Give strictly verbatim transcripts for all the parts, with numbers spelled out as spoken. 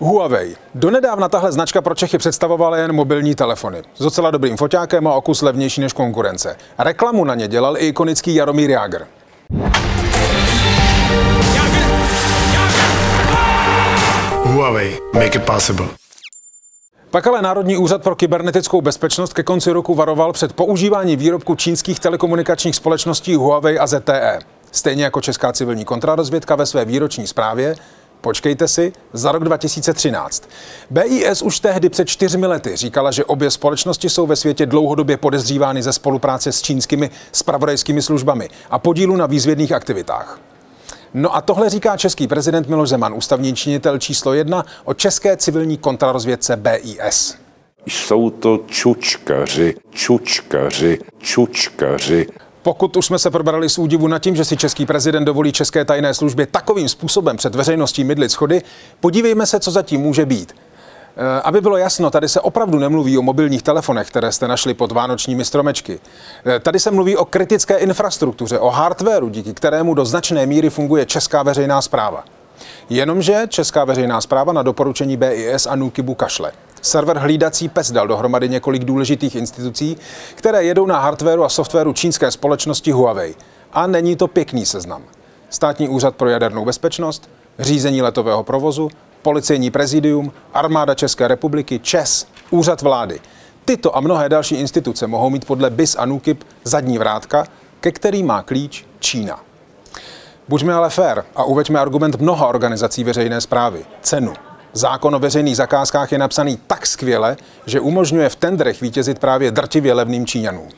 Huawei. Donedávna tahle značka pro Čechy představovala jen mobilní telefony. S docela dobrým foťákem a o kus levnější než konkurence. A reklamu na ně dělal i ikonický Jaromír Jágr. Huawei, make it possible. Pak ale Národní úřad pro kybernetickou bezpečnost ke konci roku varoval před používání výrobků čínských telekomunikačních společností Huawei a Z T E. Stejně jako česká civilní kontrarozvědka ve své výroční zprávě, počkejte si, za rok dva tisíce třináct. B I S už tehdy před čtyřmi lety říkala, že obě společnosti jsou ve světě dlouhodobě podezřívány ze spolupráce s čínskými zpravodajskými službami a podílu na výzvědných aktivitách. No a tohle říká český prezident Miloš Zeman, ústavní činitel číslo jedna o české civilní kontrarozvědce B I S. Jsou to čučkaři, čučkaři, čučkaři. Pokud už jsme se probrali s údivu nad tím, že si český prezident dovolí české tajné službě takovým způsobem před veřejností mydlit schody, podívejme se, co zatím může být. E, aby bylo jasno, tady se opravdu nemluví o mobilních telefonech, které jste našli pod vánočními stromečky. E, tady se mluví o kritické infrastruktuře, o hardwaru, díky kterému do značné míry funguje česká veřejná správa. Jenomže česká veřejná správa na doporučení B I S a NÚKIBu kašle. Server Hlídací pes dal dohromady několik důležitých institucí, které jedou na hardwaru a softwaru čínské společnosti Huawei. A není to pěkný seznam. Státní úřad pro jadernou bezpečnost, řízení letového provozu, policejní prezidium, armáda České republiky, ČES, úřad vlády. Tyto a mnohé další instituce mohou mít podle B I S a NÚKIB zadní vrátka, ke kterým má klíč Čína. Buďme ale fér a uveďme argument mnoha organizací veřejné správy. Cenu. Zákon o veřejných zakázkách je napsaný tak skvěle, že umožňuje v tendrech vítězit právě drtivě levným Číňanům.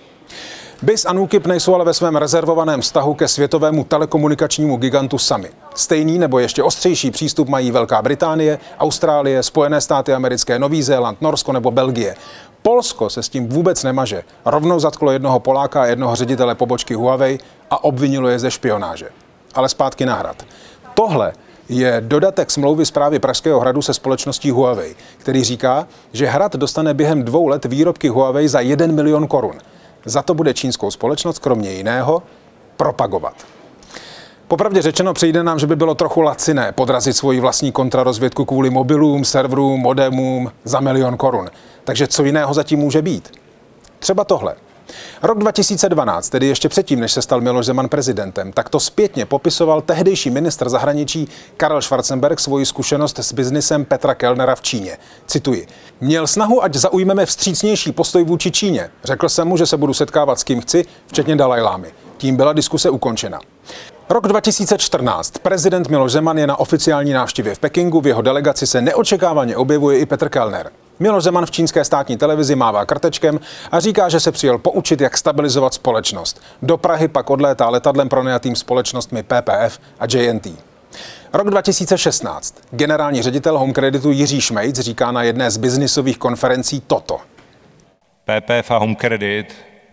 B I S a NÚKIB nejsou ale ve svém rezervovaném vztahu ke světovému telekomunikačnímu gigantu sami. Stejný nebo ještě ostřejší přístup mají Velká Británie, Austrálie, Spojené státy americké, Nový Zéland, Norsko nebo Belgie. Polsko se s tím vůbec nemaže. Rovnou zatklo jednoho Poláka a jednoho ředitele pobočky Huawei a obvinilo je ze špionáže. Ale zpátky na Hrad. Tohle je dodatek smlouvy správy Pražského hradu se společností Huawei, který říká, že Hrad dostane během dvou let výrobky Huawei za jeden milion korun. Za to bude čínskou společnost kromě jiného propagovat. Popravdě řečeno, přijde nám, že by bylo trochu laciné podrazit svoji vlastní kontrarozvědku kvůli mobilům, serverům, modemům za milion korun. Takže co jiného zatím může být? Třeba tohle. Rok dva tisíce dvanáct, tedy ještě předtím, než se stal Miloš Zeman prezidentem, tak to zpětně popisoval tehdejší ministr zahraničí Karel Schwarzenberg svoji zkušenost s biznisem Petra Kellnera v Číně. Cituji. Měl snahu, ať zaujmeme vstřícnější postoj vůči Číně. Řekl jsem mu, že se budu setkávat s kým chci, včetně Dalajlámy. Tím byla diskuse ukončena. Rok dva tisíce čtrnáct. Prezident Miloš Zeman je na oficiální návštěvě v Pekingu, v jeho delegaci se neočekávaně objevuje i Petr Kellner. Miloš Zeman v čínské státní televizi mává krtečkem a říká, že se přijel poučit, jak stabilizovat společnost. Do Prahy pak odlétá letadlem pronajatým společnostmi P P F a J N T. Rok dva tisíce šestnáct. Generální ředitel Home Creditu Jiří Šmejc říká na jedné z biznisových konferencí toto. P P F a Home Credit,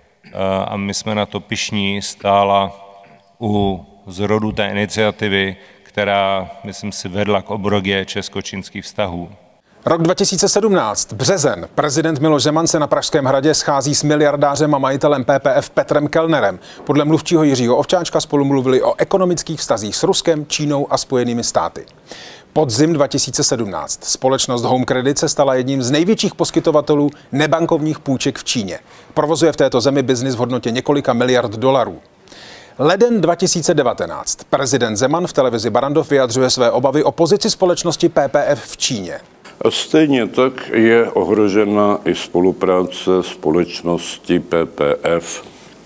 a my jsme na to pyšní, stála u zrodu té iniciativy, která, myslím si, vedla k obrodě česko-čínských vztahů. Rok dva tisíce sedmnáct. Březen. Prezident Miloš Zeman se na Pražském hradě schází s miliardářem a majitelem P P F Petrem Kellnerem. Podle mluvčího Jiřího Ovčáčka spolu mluvili o ekonomických vztazích s Ruskem, Čínou a Spojenými státy. Podzim dva tisíce sedmnáct. Společnost Home Credit se stala jedním z největších poskytovatelů nebankovních půjček v Číně. Provozuje v této zemi biznis v hodnotě několika miliard dolarů. Leden dva tisíce devatenáct. Prezident Zeman v televizi Barrandov vyjadřuje své obavy o pozici společnosti P P F v Číně. A stejně tak je ohrožena i spolupráce společnosti P P F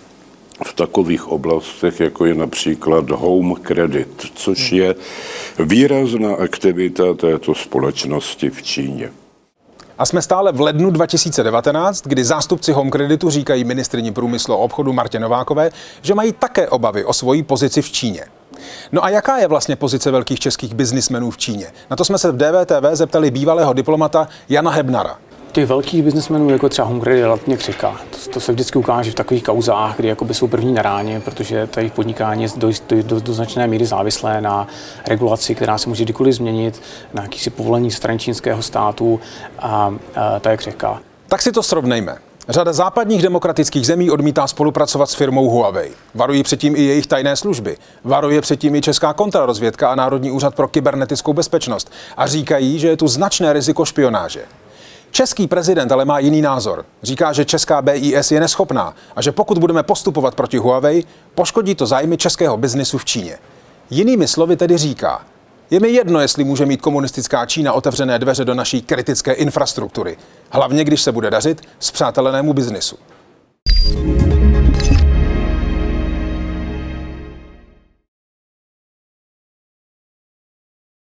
v takových oblastech, jako je například Home Credit, což je výrazná aktivita této společnosti v Číně. A jsme stále v lednu dva tisíce devatenáct, kdy zástupci Home Creditu říkají ministryni průmyslu a obchodu Martě Novákové, že mají také obavy o svoji pozici v Číně. No a jaká je vlastně pozice velkých českých biznismenů v Číně? Na to jsme se v D V T V zeptali bývalého diplomata Jana Hebnara. Těch velkých biznismenů, jako třeba Home Credit, relativně křiká. To, to se vždycky ukáže v takových kauzách, kdy jakoby jsou první na ráně, protože ta jejich podnikání je do, do, do, do značné míry závislé na regulaci, která se může kdykoliv změnit, na jakýsi povolení strany čínského státu a, a ta je křehká. Tak si to srovnejme. Řada západních demokratických zemí odmítá spolupracovat s firmou Huawei. Varují předtím i jejich tajné služby. Varuje předtím i Česká kontrarozvědka a Národní úřad pro kybernetickou bezpečnost. A říkají, že je tu značné riziko špionáže. Český prezident ale má jiný názor. Říká, že česká B I S je neschopná a že pokud budeme postupovat proti Huawei, poškodí to zájmy českého biznisu v Číně. Jinými slovy tedy říká, je mi jedno, jestli může mít komunistická Čína otevřené dveře do naší kritické infrastruktury. Hlavně, když se bude dařit spřátelenému biznisu.